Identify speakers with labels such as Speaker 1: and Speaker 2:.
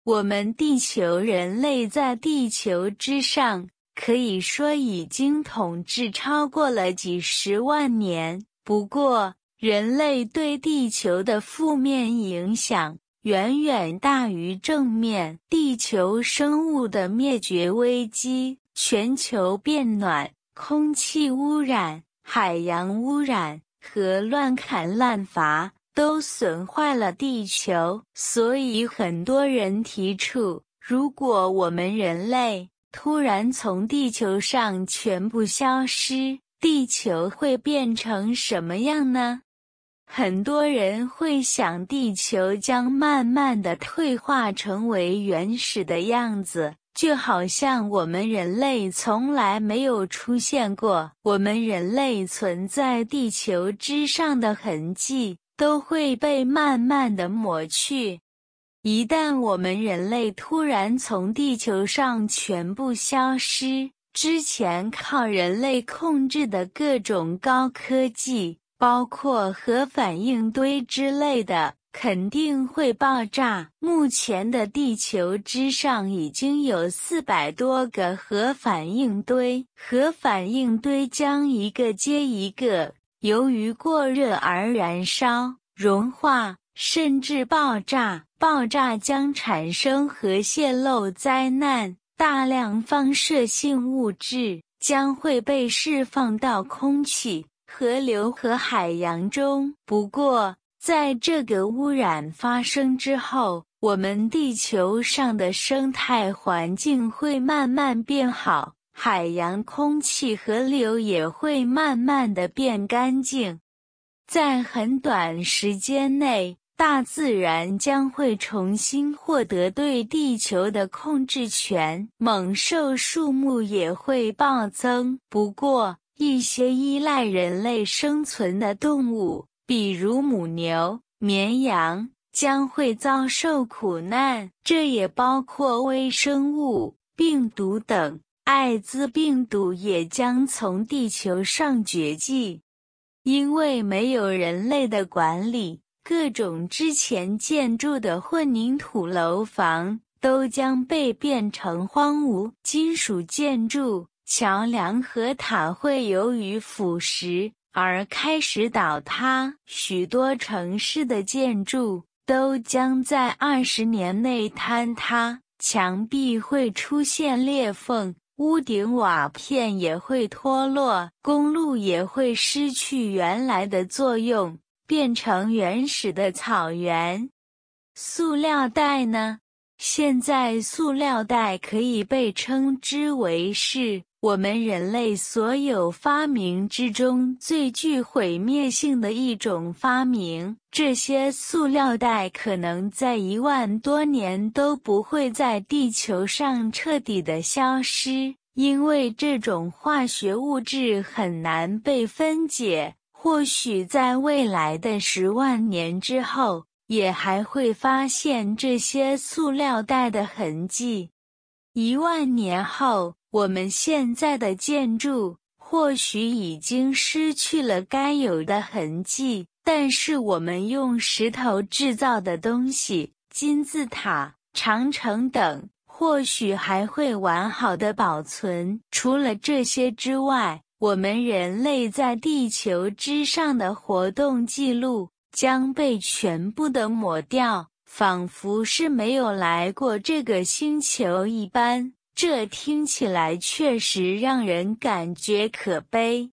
Speaker 1: 我们地球人类在地球之上，可以说已经统治超过了几十万年。不过，人类对地球的负面影响远远大于正面。地球生物的灭绝危机、全球变暖、空气污染、海洋污染和乱砍滥伐都损坏了地球，所以很多人提出，如果我们人类突然从地球上全部消失，地球会变成什么样呢？很多人会想，地球将慢慢地退化成为原始的样子，就好像我们人类从来没有出现过，我们人类存在地球之上的痕迹都会被慢慢地抹去。一旦我们人类突然从地球上全部消失，之前靠人类控制的各种高科技，包括核反应堆之类的，肯定会爆炸。目前的地球之上已经有400多个核反应堆，核反应堆将一个接一个，由于过热而燃烧、融化，甚至爆炸。爆炸将产生核泄漏灾难，大量放射性物质将会被释放到空气、河流和海洋中。不过，在这个污染发生之后，我们地球上的生态环境会慢慢变好，海洋、空气、河流也会慢慢地变干净。在很短时间内，大自然将会重新获得对地球的控制权，猛兽数目也会暴增。不过，一些依赖人类生存的动物，比如母牛、绵羊，将会遭受苦难，这也包括微生物、病毒等。艾滋病毒也将从地球上绝迹，因为没有人类的管理。各种之前建筑的混凝土楼房都将被变成荒芜，金属建筑、桥梁和塔会由于腐蚀而开始倒塌，许多城市的建筑都将在20年内坍塌，墙壁会出现裂缝，屋顶瓦片也会脱落，公路也会失去原来的作用，变成原始的草原。塑料袋呢？现在塑料袋可以被称之为是我们人类所有发明之中最具毁灭性的一种发明。这些塑料袋可能在1万多年都不会在地球上彻底的消失，因为这种化学物质很难被分解。或许在未来的10万年之后，也还会发现这些塑料袋的痕迹。1万年后，我们现在的建筑或许已经失去了该有的痕迹，但是我们用石头制造的东西，金字塔、长城等，或许还会完好的保存。除了这些之外，我们人类在地球之上的活动记录将被全部的抹掉，仿佛是没有来过这个星球一般。这听起来确实让人感觉可悲。